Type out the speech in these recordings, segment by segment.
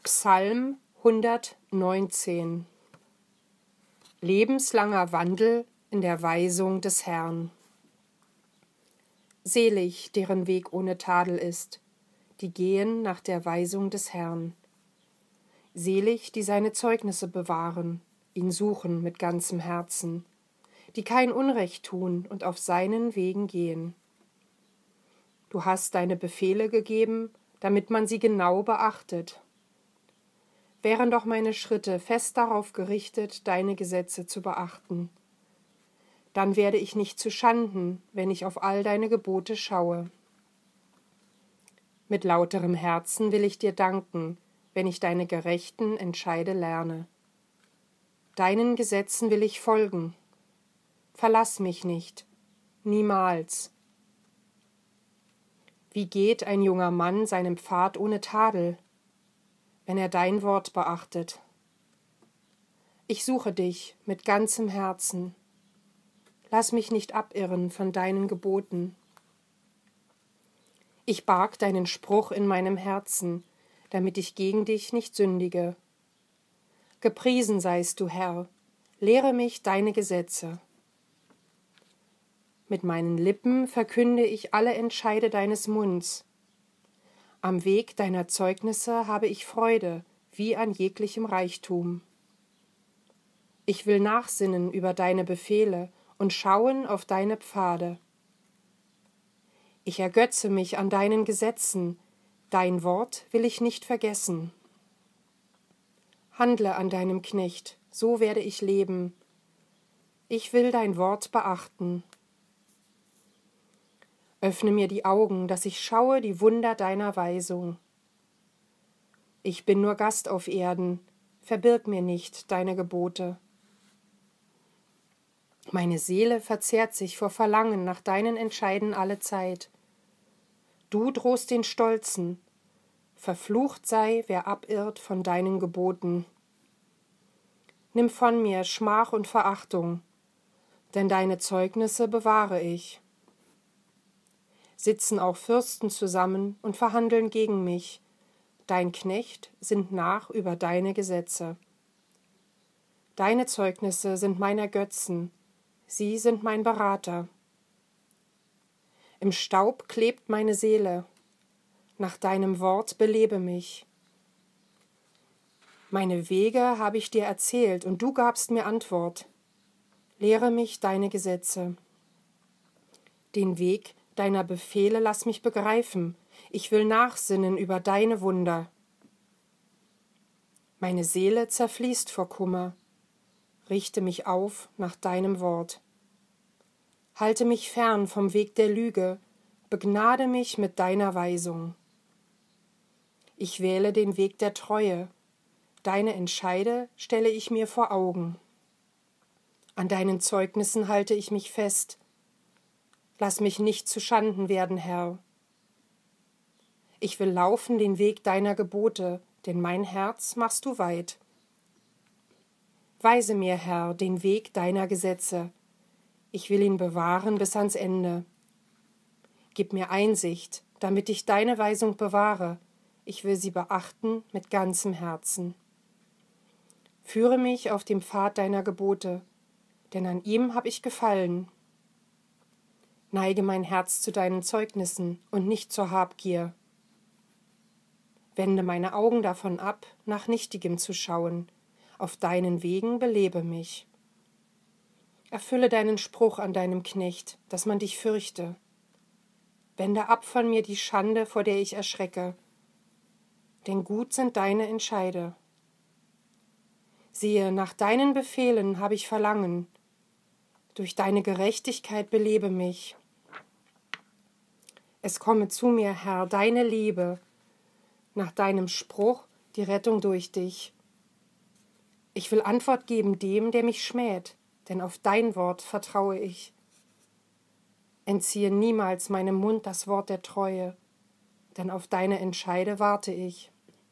Psalm 119. Lebenslanger Wandel in der Weisung des Herrn. Selig, deren Weg ohne Tadel ist, die gehen nach der Weisung des Herrn. Selig, die seine Zeugnisse bewahren, ihn suchen mit ganzem Herzen, die kein Unrecht tun und auf seinen Wegen gehen. Du hast deine Befehle gegeben, damit man sie genau beachtet. Wären doch meine Schritte fest darauf gerichtet, deine Gesetze zu beachten. Dann werde ich nicht zu Schanden, wenn ich auf all deine Gebote schaue. Mit lauterem Herzen will ich dir danken, wenn ich deine gerechten Entscheide lerne. Deinen Gesetzen will ich folgen. Verlass mich nicht, niemals. Wie geht ein junger Mann seinem Pfad ohne Tadel, wenn er dein Wort beachtet? Ich suche dich mit ganzem Herzen. Lass mich nicht abirren von deinen Geboten. Ich barg deinen Spruch in meinem Herzen, damit ich gegen dich nicht sündige. Gepriesen seist du, Herr, lehre mich deine Gesetze. Mit meinen Lippen verkünde ich alle Entscheide deines Munds. Am Weg deiner Zeugnisse habe ich Freude, wie an jeglichem Reichtum. Ich will nachsinnen über deine Befehle und schauen auf deine Pfade. Ich ergötze mich an deinen Gesetzen, dein Wort will ich nicht vergessen. Handle an deinem Knecht, so werde ich leben. Ich will dein Wort beachten. Öffne mir die Augen, dass ich schaue die Wunder deiner Weisung. Ich bin nur Gast auf Erden, verbirg mir nicht deine Gebote. Meine Seele verzehrt sich vor Verlangen nach deinen Entscheiden alle Zeit. Du drohst den Stolzen, verflucht sei, wer abirrt von deinen Geboten. Nimm von mir Schmach und Verachtung, denn deine Zeugnisse bewahre ich. Sitzen auch Fürsten zusammen und verhandeln gegen mich. Dein Knecht sinnt nach über deine Gesetze. Deine Zeugnisse sind mein Ergötzen, sie sind mein Berater. Im Staub klebt meine Seele, nach deinem Wort belebe mich. Meine Wege habe ich dir erzählt, und du gabst mir Antwort. Lehre mich deine Gesetze. Den Weg deiner Befehle lass mich begreifen, ich will nachsinnen über deine Wunder. Meine Seele zerfließt vor Kummer, richte mich auf nach deinem Wort. Halte mich fern vom Weg der Lüge, begnade mich mit deiner Weisung. Ich wähle den Weg der Treue, deine Entscheide stelle ich mir vor Augen. An deinen Zeugnissen halte ich mich fest. Lass mich nicht zu Schanden werden, Herr. Ich will laufen den Weg deiner Gebote, denn mein Herz machst du weit. Weise mir, Herr, den Weg deiner Gesetze. Ich will ihn bewahren bis ans Ende. Gib mir Einsicht, damit ich deine Weisung bewahre. Ich will sie beachten mit ganzem Herzen. Führe mich auf dem Pfad deiner Gebote, denn an ihm habe ich gefallen. Neige mein Herz zu deinen Zeugnissen und nicht zur Habgier. Wende meine Augen davon ab, nach Nichtigem zu schauen. Auf deinen Wegen belebe mich. Erfülle deinen Spruch an deinem Knecht, dass man dich fürchte. Wende ab von mir die Schande, vor der ich erschrecke. Denn gut sind deine Entscheide. Siehe, nach deinen Befehlen habe ich Verlangen. Durch deine Gerechtigkeit belebe mich. Es komme zu mir, Herr, deine Liebe, nach deinem Spruch die Rettung durch dich. Ich will Antwort geben dem, der mich schmäht, denn auf dein Wort vertraue ich. Entziehe niemals meinem Mund das Wort der Treue, denn auf deine Entscheide warte ich.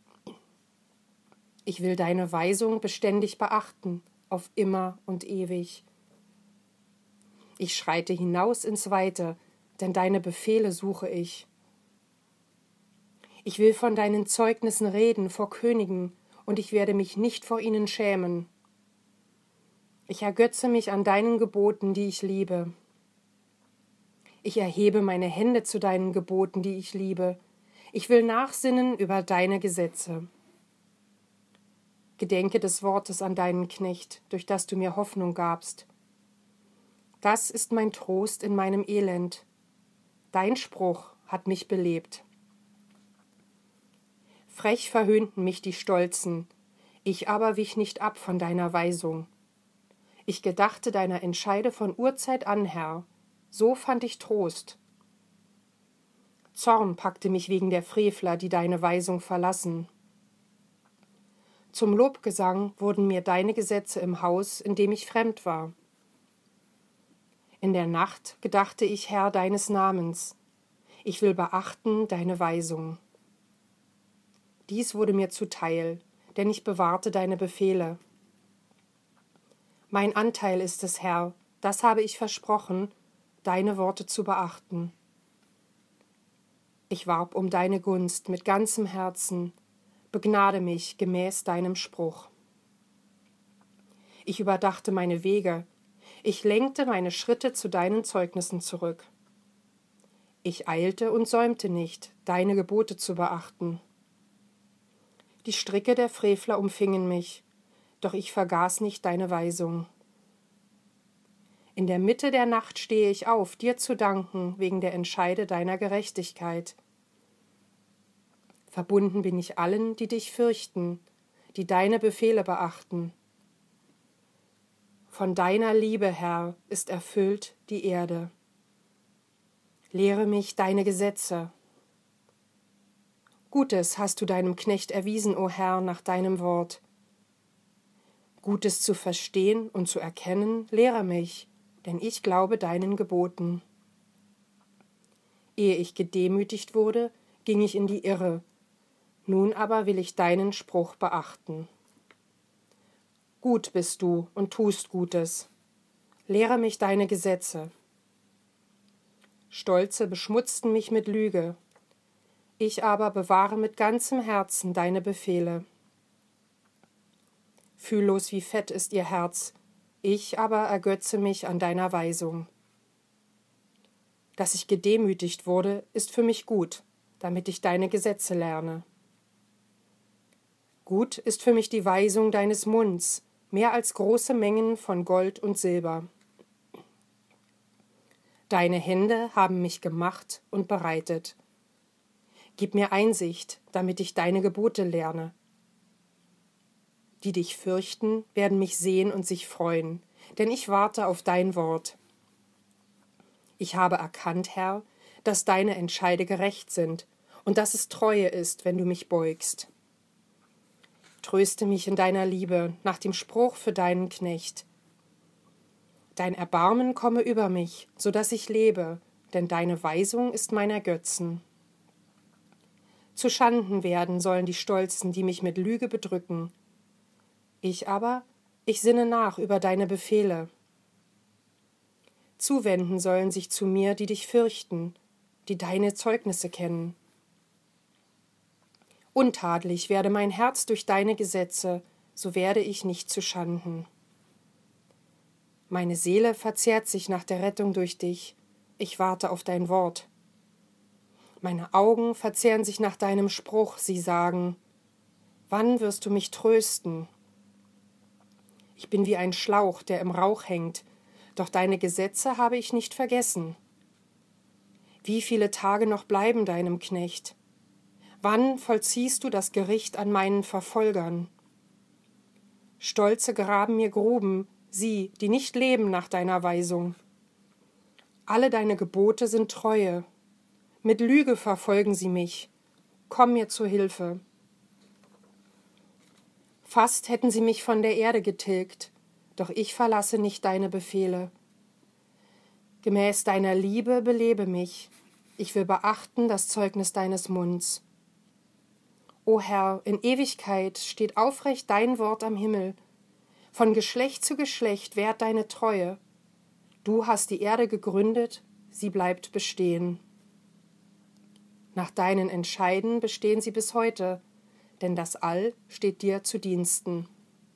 Ich will deine Weisung beständig beachten, auf immer und ewig. Ich schreite hinaus ins Weite, denn deine Befehle suche ich. Ich will von deinen Zeugnissen reden vor Königen, und ich werde mich nicht vor ihnen schämen. Ich ergötze mich an deinen Geboten, die ich liebe. Ich erhebe meine Hände zu deinen Geboten, die ich liebe. Ich will nachsinnen über deine Gesetze. Gedenke des Wortes an deinen Knecht, durch das du mir Hoffnung gabst. Das ist mein Trost in meinem Elend. Dein Spruch hat mich belebt. Frech verhöhnten mich die Stolzen, ich aber wich nicht ab von deiner Weisung. Ich gedachte deiner Entscheide von Urzeit an, Herr, so fand ich Trost. Zorn packte mich wegen der Frevler, die deine Weisung verlassen. Zum Lobgesang wurden mir deine Gesetze im Haus, in dem ich fremd war. In der Nacht gedachte ich, Herr, deines Namens. Ich will beachten deine Weisung. Dies wurde mir zuteil, denn ich bewahrte deine Befehle. Mein Anteil ist es, Herr, das habe ich versprochen, deine Worte zu beachten. Ich warb um deine Gunst mit ganzem Herzen, begnade mich gemäß deinem Spruch. Ich überdachte meine Wege, ich lenkte meine Schritte zu deinen Zeugnissen zurück. Ich eilte und säumte nicht, deine Gebote zu beachten. Die Stricke der Frevler umfingen mich, doch ich vergaß nicht deine Weisung. In der Mitte der Nacht stehe ich auf, dir zu danken, wegen der Entscheide deiner Gerechtigkeit. Verbunden bin ich allen, die dich fürchten, die deine Befehle beachten. Von deiner Liebe, Herr, ist erfüllt die Erde. Lehre mich deine Gesetze. Gutes hast du deinem Knecht erwiesen, o Herr, nach deinem Wort. Gutes zu verstehen und zu erkennen, lehre mich, denn ich glaube deinen Geboten. Ehe ich gedemütigt wurde, ging ich in die Irre, nun aber will ich deinen Spruch beachten. Gut bist du und tust Gutes. Lehre mich deine Gesetze. Stolze beschmutzten mich mit Lüge. Ich aber bewahre mit ganzem Herzen deine Befehle. Fühllos wie Fett ist ihr Herz, ich aber ergötze mich an deiner Weisung. Dass ich gedemütigt wurde, ist für mich gut, damit ich deine Gesetze lerne. Gut ist für mich die Weisung deines Munds, mehr als große Mengen von Gold und Silber. Deine Hände haben mich gemacht und bereitet. Gib mir Einsicht, damit ich deine Gebote lerne. Die dich fürchten, werden mich sehen und sich freuen, denn ich warte auf dein Wort. Ich habe erkannt, Herr, dass deine Entscheide gerecht sind und dass es Treue ist, wenn du mich beugst. Tröste mich in deiner Liebe nach dem Spruch für deinen Knecht. Dein Erbarmen komme über mich, so dass ich lebe, denn deine Weisung ist mein Ergötzen. Zu Schanden werden sollen die Stolzen, die mich mit Lüge bedrücken. Ich aber, ich sinne nach über deine Befehle. Zuwenden sollen sich zu mir, die dich fürchten, die deine Zeugnisse kennen. Untadelig werde mein Herz durch deine Gesetze, so werde ich nicht zu Schanden. Meine Seele verzehrt sich nach der Rettung durch dich, ich warte auf dein Wort. Meine Augen verzehren sich nach deinem Spruch, sie sagen, wann wirst du mich trösten? Ich bin wie ein Schlauch, der im Rauch hängt, doch deine Gesetze habe ich nicht vergessen. Wie viele Tage noch bleiben deinem Knecht? Wann vollziehst du das Gericht an meinen Verfolgern? Stolze graben mir Gruben, sie, die nicht leben nach deiner Weisung. Alle deine Gebote sind Treue. Mit Lüge verfolgen sie mich. Komm mir zu Hilfe. Fast hätten sie mich von der Erde getilgt, doch ich verlasse nicht deine Befehle. Gemäß deiner Liebe belebe mich. Ich will beachten das Zeugnis deines Munds. O Herr, in Ewigkeit steht aufrecht dein Wort am Himmel. Von Geschlecht zu Geschlecht währt deine Treue. Du hast die Erde gegründet, sie bleibt bestehen. Nach deinen Entscheiden bestehen sie bis heute, denn das All steht dir zu Diensten.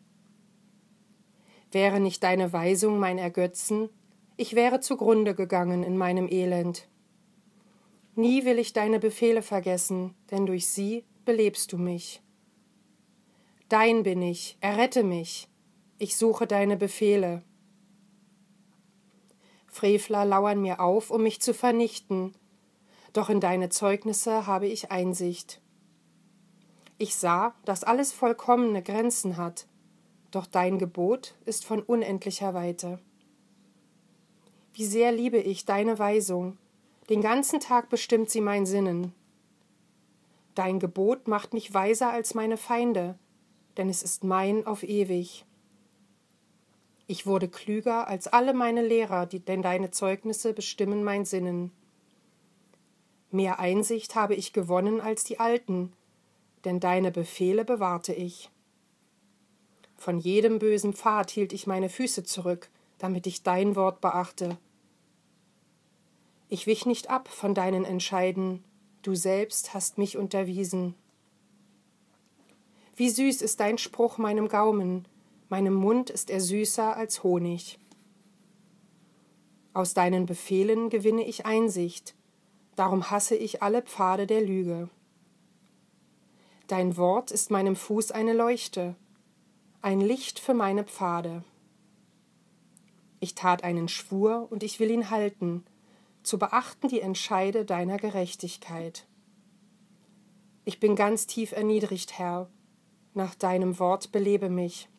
Wäre nicht deine Weisung mein Ergötzen, ich wäre zugrunde gegangen in meinem Elend. Nie will ich deine Befehle vergessen, denn durch sie belebst du mich. Dein bin ich, errette mich, ich suche deine Befehle. Frevler lauern mir auf, um mich zu vernichten, doch in deine Zeugnisse habe ich Einsicht. Ich sah, dass alles vollkommene Grenzen hat, doch dein Gebot ist von unendlicher Weite. Wie sehr liebe ich deine Weisung, den ganzen Tag bestimmt sie mein Sinnen. Dein Gebot macht mich weiser als meine Feinde, denn es ist mein auf ewig. Ich wurde klüger als alle meine Lehrer, denn deine Zeugnisse bestimmen mein Sinnen. Mehr Einsicht habe ich gewonnen als die Alten, denn deine Befehle bewahrte ich. Von jedem bösen Pfad hielt ich meine Füße zurück, damit ich dein Wort beachte. Ich wich nicht ab von deinen Entscheiden, du selbst hast mich unterwiesen. Wie süß ist dein Spruch meinem Gaumen, meinem Mund ist er süßer als Honig. Aus deinen Befehlen gewinne ich Einsicht, darum hasse ich alle Pfade der Lüge. Dein Wort ist meinem Fuß eine Leuchte, ein Licht für meine Pfade. Ich tat einen Schwur und ich will ihn halten, zu beachten die Entscheide deiner Gerechtigkeit. Ich bin ganz tief erniedrigt, Herr, nach deinem Wort belebe mich.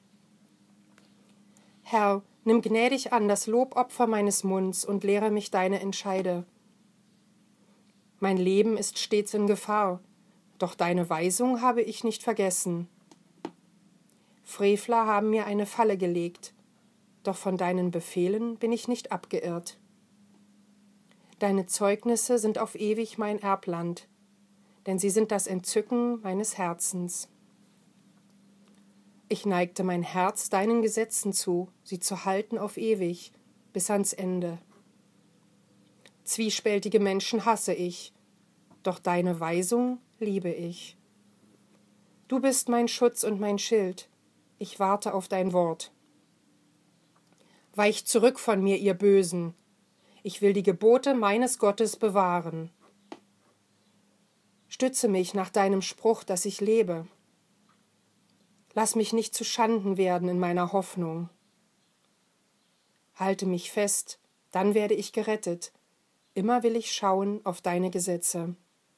Herr, nimm gnädig an das Lobopfer meines Munds und lehre mich deine Entscheide. Mein Leben ist stets in Gefahr, doch deine Weisung habe ich nicht vergessen. Frevler haben mir eine Falle gelegt, doch von deinen Befehlen bin ich nicht abgeirrt. Deine Zeugnisse sind auf ewig mein Erbland, denn sie sind das Entzücken meines Herzens. Ich neigte mein Herz deinen Gesetzen zu, sie zu halten auf ewig, bis ans Ende. Zwiespältige Menschen hasse ich, doch deine Weisung liebe ich. Du bist mein Schutz und mein Schild, ich warte auf dein Wort. Weicht zurück von mir, ihr Bösen, ich will die Gebote meines Gottes bewahren. Stütze mich nach deinem Spruch, dass ich lebe. Lass mich nicht zu Schanden werden in meiner Hoffnung. Halte mich fest, dann werde ich gerettet. Immer will ich schauen auf deine Gesetze.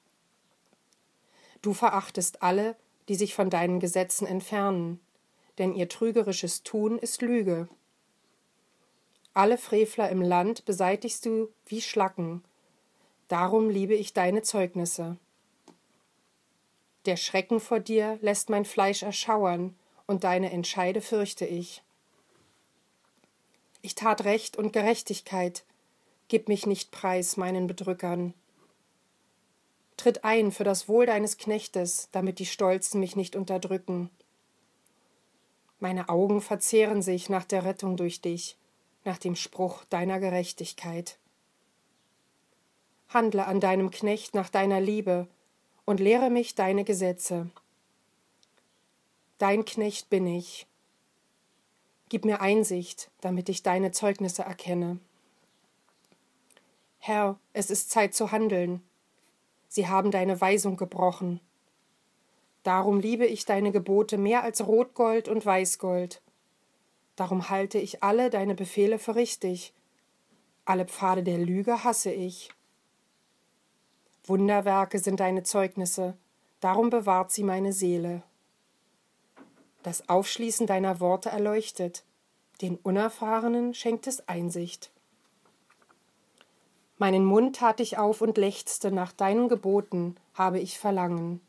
Du verachtest alle, die sich von deinen Gesetzen entfernen, denn ihr trügerisches Tun ist Lüge. Alle Frevler im Land beseitigst du wie Schlacken, darum liebe ich deine Zeugnisse. Der Schrecken vor dir lässt mein Fleisch erschauern, und deine Entscheide fürchte ich. Ich tat Recht und Gerechtigkeit, gib mich nicht preis meinen Bedrückern. Tritt ein für das Wohl deines Knechtes, damit die Stolzen mich nicht unterdrücken. Meine Augen verzehren sich nach der Rettung durch dich, nach dem Spruch deiner Gerechtigkeit. Handle an deinem Knecht nach deiner Liebe und lehre mich deine Gesetze. Dein Knecht bin ich. Gib mir Einsicht, damit ich deine Zeugnisse erkenne. Herr, es ist Zeit zu handeln. Sie haben deine Weisung gebrochen. Darum liebe ich deine Gebote mehr als Rotgold und Weißgold. Darum halte ich alle deine Befehle für richtig. Alle Pfade der Lüge hasse ich. Wunderwerke sind deine Zeugnisse, darum bewahrt sie meine Seele. Das Aufschließen deiner Worte erleuchtet, den Unerfahrenen schenkt es Einsicht. Meinen Mund tat ich auf und lechzte, nach deinen Geboten habe ich Verlangen.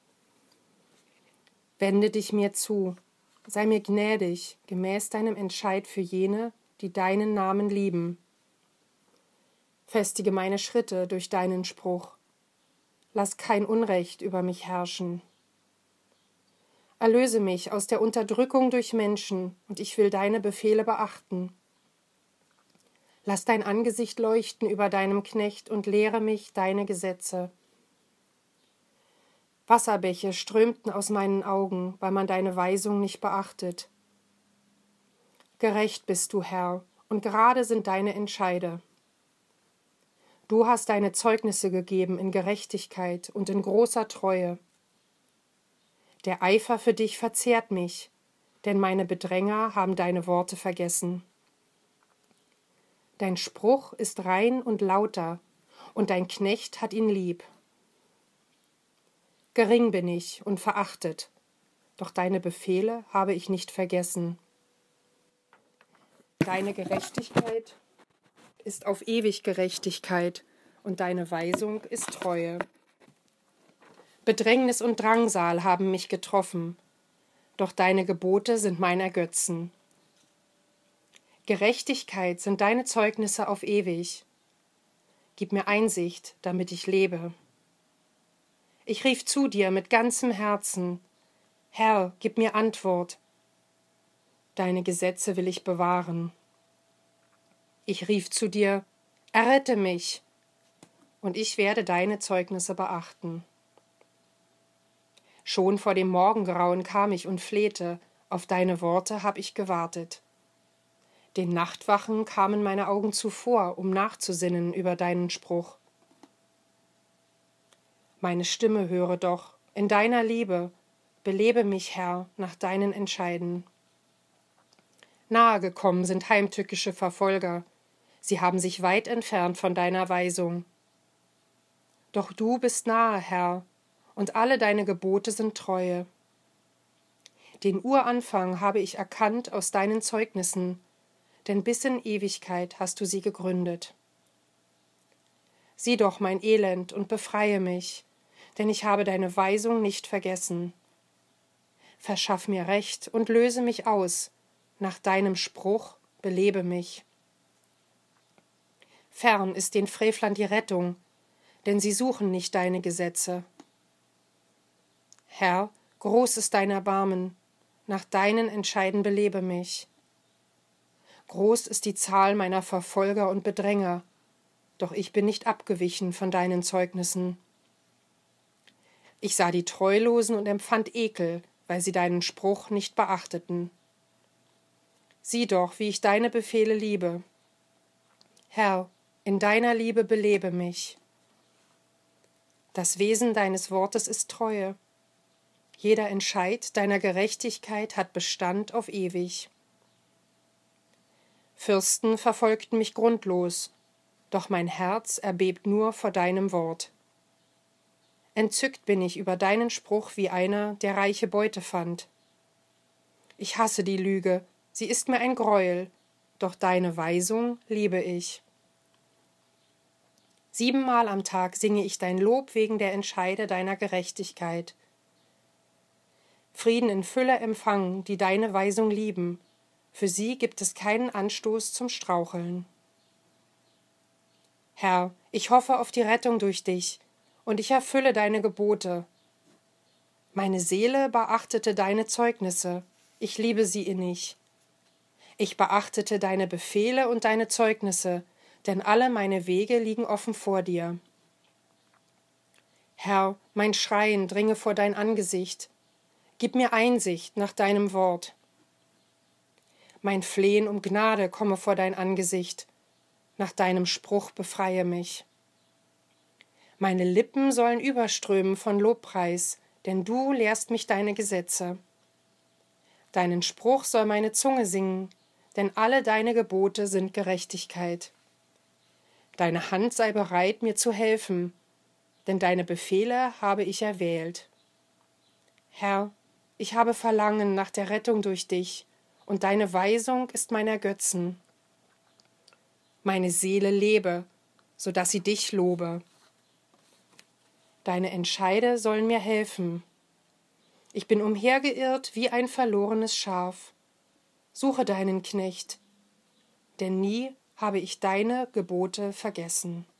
Wende dich mir zu, sei mir gnädig, gemäß deinem Entscheid für jene, die deinen Namen lieben. Festige meine Schritte durch deinen Spruch. Lass kein Unrecht über mich herrschen. Erlöse mich aus der Unterdrückung durch Menschen, und ich will deine Befehle beachten. Lass dein Angesicht leuchten über deinem Knecht und lehre mich deine Gesetze. Wasserbäche strömten aus meinen Augen, weil man deine Weisung nicht beachtet. Gerecht bist du, Herr, und gerade sind deine Entscheide. Du hast deine Zeugnisse gegeben in Gerechtigkeit und in großer Treue. Der Eifer für dich verzehrt mich, denn meine Bedränger haben deine Worte vergessen. Dein Spruch ist rein und lauter, und dein Knecht hat ihn lieb. Gering bin ich und verachtet, doch deine Befehle habe ich nicht vergessen. Deine Gerechtigkeit ist auf ewig Gerechtigkeit, und deine Weisung ist Treue. Bedrängnis und Drangsal haben mich getroffen, doch deine Gebote sind mein Ergötzen. Gerechtigkeit sind deine Zeugnisse auf ewig. Gib mir Einsicht, damit ich lebe. Ich rief zu dir mit ganzem Herzen: Herr, gib mir Antwort. Deine Gesetze will ich bewahren. Ich rief zu dir: Errette mich, und ich werde deine Zeugnisse beachten. Schon vor dem Morgengrauen kam ich und flehte, auf deine Worte hab ich gewartet. Den Nachtwachen kamen meine Augen zuvor, um nachzusinnen über deinen Spruch. Meine Stimme höre doch, in deiner Liebe, belebe mich, Herr, nach deinen Entscheiden. Nahe gekommen sind heimtückische Verfolger, sie haben sich weit entfernt von deiner Weisung. Doch du bist nahe, Herr, und alle deine Gebote sind Treue. Den Uranfang habe ich erkannt aus deinen Zeugnissen, denn bis in Ewigkeit hast du sie gegründet. Sieh doch mein Elend und befreie mich, denn ich habe deine Weisung nicht vergessen. Verschaff mir Recht und löse mich aus, nach deinem Spruch belebe mich. Fern ist den Frevlern die Rettung, denn sie suchen nicht deine Gesetze. Herr, groß ist dein Erbarmen, nach deinen Entscheiden belebe mich. Groß ist die Zahl meiner Verfolger und Bedränger, doch ich bin nicht abgewichen von deinen Zeugnissen. Ich sah die Treulosen und empfand Ekel, weil sie deinen Spruch nicht beachteten. Sieh doch, wie ich deine Befehle liebe. Herr, in deiner Liebe belebe mich. Das Wesen deines Wortes ist Treue. Jeder Entscheid deiner Gerechtigkeit hat Bestand auf ewig. Fürsten verfolgten mich grundlos, doch mein Herz erbebt nur vor deinem Wort. Entzückt bin ich über deinen Spruch wie einer, der reiche Beute fand. Ich hasse die Lüge, sie ist mir ein Greuel, doch deine Weisung liebe ich. 7-mal am Tag singe ich dein Lob wegen der Entscheide deiner Gerechtigkeit. Frieden in Fülle empfangen, die deine Weisung lieben, für sie gibt es keinen Anstoß zum Straucheln. Herr, ich hoffe auf die Rettung durch dich, und ich erfülle deine Gebote. Meine Seele beachtete deine Zeugnisse, ich liebe sie innig. Ich beachtete deine Befehle und deine Zeugnisse, denn alle meine Wege liegen offen vor dir. Herr, mein Schreien dringe vor dein Angesicht, gib mir Einsicht nach deinem Wort. Mein Flehen um Gnade komme vor dein Angesicht, nach deinem Spruch befreie mich. Meine Lippen sollen überströmen von Lobpreis, denn du lehrst mich deine Gesetze. Deinen Spruch soll meine Zunge singen, denn alle deine Gebote sind Gerechtigkeit. Deine Hand sei bereit, mir zu helfen, denn deine Befehle habe ich erwählt. Herr, ich habe Verlangen nach der Rettung durch dich, und deine Weisung ist mein Ergötzen. Meine Seele lebe, so dass sie dich lobe. Deine Entscheide sollen mir helfen. Ich bin umhergeirrt wie ein verlorenes Schaf. Suche deinen Knecht, denn nie habe ich deine Gebote vergessen.